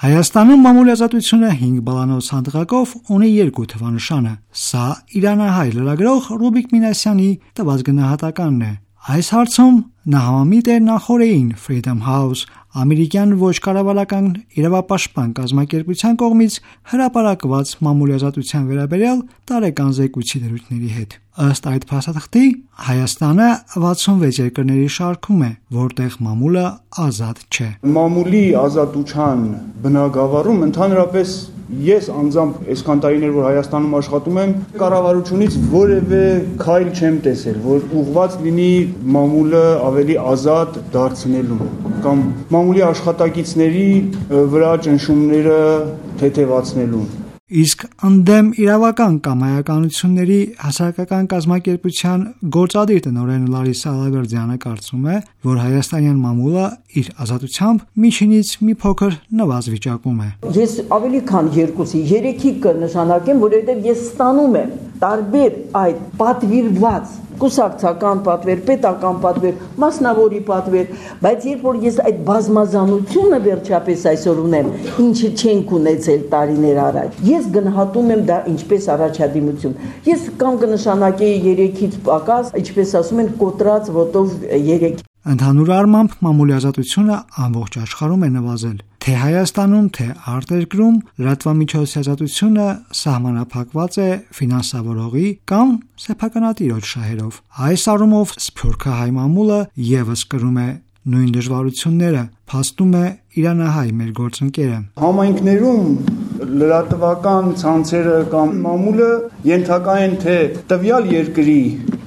Հայաստանում մամուլի ազատությունը 5 բալանոց հանդղակով ունի 2 թվանշանը։ Սա իրանահայ լրագրող Ռուբիկ Մինասյանի տված գնահատականն է։ Այս հարցում նա համամիտ է նախօրեին Freedom House ամերիկյան ոչ կառավարական իրավապաշտպան կազմակերպության կողմից հրապարակված մամուլի ազատության վերաբերյալ տարեկան զեկույցի դրույթների հետ։ Ըստ այդ փաստաթղթի, Հայաստանը 66 երկրների շարքում է, որտեղ մամուլը ազատ չէ։ Մամուլի ազատության բնագավառում ընդհանրապես ես անձամբ այսքան տարիներ որ Հայաստանում աշխատում եմ, կառավարությունից որևէ քայլ չեմ տեսել, որ ուղղված լինի մամուլը ավելի ազատ դարձնելուն կամ մամուլի աշխատակիցների վրա ճնշումները թեթևացնելուն։ Իսկ ընդդեմ իրավական կամայականությունների հասարակական կազմակերպության գործադիր տնօրեն Լարիսա Ալավերդյանը կարծում է, որ հայաստանյան մամուլը իր ազատությամբ միջինից մի փոքր նվազ վիճակում է։ Ես ավելի քան 2-ի 3-ի կնշանակեմ, որովհետև ես ստանում եմ տարբեր այդ պատվիրված կուսակցական պատվեր, պետական պատվեր, մասնավորի պատվեր, բայց երբ որ ես այդ բազմազանությունը վերջապես այսօր ունեմ, ինչը չենք ունեցել տարիներ առաջ, ես գնահատում եմ դա ինչպես առաջադիմություն։ Ես կամ կնշանակեի 3-ից պակաս, ինչպես ասում են, կոտրած ոտով 3։ Ընդհանուր առմամբ մամուլի ազատությունը ամբողջ աշխարհում է նվազել։ Թե Հայաստանում, թե արտերկրում լրատվամիջոցի ազատությունը սահմանափակված է ֆինանսավորողի կամ սեփականատիրոջ շահերով։ Այս առումով սփյուռքահայ մամուլը եւս կրում է նույն դժվարությունները, փաստում է իրանահայ մեր գործընկերը։ Համայնքներում լրատվական ցանցերը կամ մամուլը ենթակա են թե տվյալ երկրի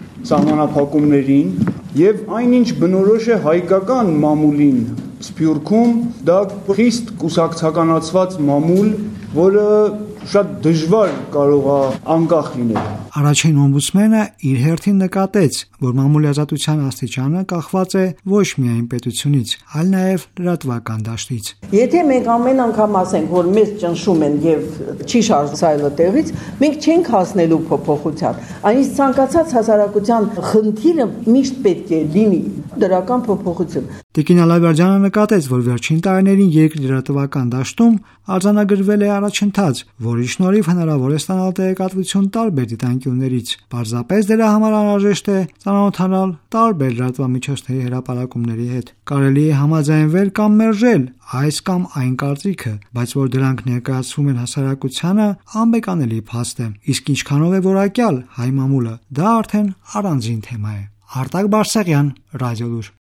սահմանափակումներին եւ այնինչ բնորոշ է հայկական մամուլին Սփյուռքում, դա խիստ կուսակցականացված մամուլ, որը շատ դժվար կարող է անկախ լինել։ Առաջին օմբուդսմենը իր հերթին նկատեց, որ մամուլի ազատության աստիճանը կախված է ոչ միայն պետությունից, այլ նաև լրատվական դաշտից։ Եթե մենք ամեն անգամ ասենք, որ մեզ ճնշում են եւ չի շարժայլը տեղից, մենք չենք հասնելու փոփոխության։ Այնից ցանկացած հասարակության խնդիրը միշտ պետք է լինի դրական փոփոխություն։ Տիկին Ալավերդյանը նկատեց, որ վերջին տարիներին երկրի լրատվական դաշտում արձանագրվել է առաջընթաց, որի շնորհիվ հնարավոր է ստանալ տեղեկատվություն տարբեր դիտանկյուններից։ Պարզապես դրա համար անհրաժեշտ է ծանոթանալ տարբեր լրատվամիջոցների հրապարակումների հետ։ Կարելի է համաձայնվել կամ մերժել այս կամ այն կարծիքը, բայց որ դրանք ներկայացվում են հասարակությանը, անբեկանելի փաստ է։ Իսկ ինչքանով է որակյալ հայ մամուլը, դա արդեն առանձին թեմա է։ Արտակ Բարսեղյան, Ռադիոլուր։